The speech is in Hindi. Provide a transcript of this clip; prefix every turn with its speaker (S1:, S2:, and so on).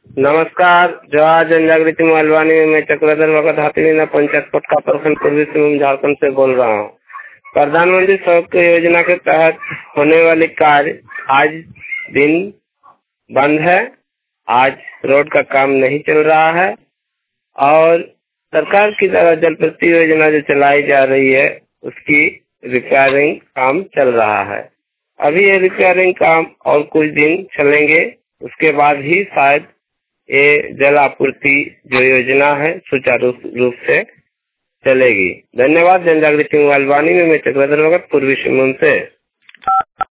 S1: नमस्कार। जवाहर जन जागृति मोहलवानी में मैं चक्रधर भगत हाथीना पंचायत पटका प्रखंड पूर्वी सिंहभूम झारखंड से बोल रहा हूँ। प्रधानमंत्री सड़क योजना के तहत होने वाली कार्य आज दिन बंद है। आज रोड का काम नहीं चल रहा है और सरकार की तरफ जल प्रति योजना जो चलाई जा रही है उसकी रिपेयरिंग काम चल रहा है। अभी ये रिपेयरिंग काम और कुछ दिन चलेंगे, उसके बाद ही शायद ये जल आपूर्ति जो योजना है सुचारू रूप से चलेगी। धन्यवाद। जन जागृति मोहलवानी में मैं चक्रधर भगत पूर्वी सिंहभूम से।